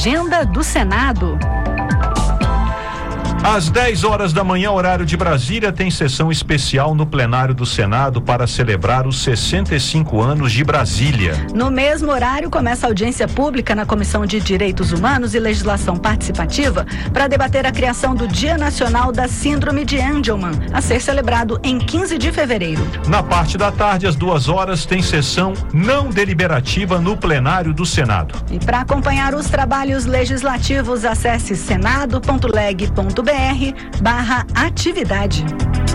Agenda do Senado. Às 10 horas da manhã, horário de Brasília, tem sessão especial no plenário do Senado para celebrar os 65 anos de Brasília. No mesmo horário, começa a audiência pública na Comissão de Direitos Humanos e Legislação Participativa para debater a criação do Dia Nacional da Síndrome de Angelman, a ser celebrado em 15 de fevereiro. Na parte da tarde, às 2 horas, tem sessão não deliberativa no plenário do Senado. E para acompanhar os trabalhos legislativos, acesse senado.leg.br/atividade.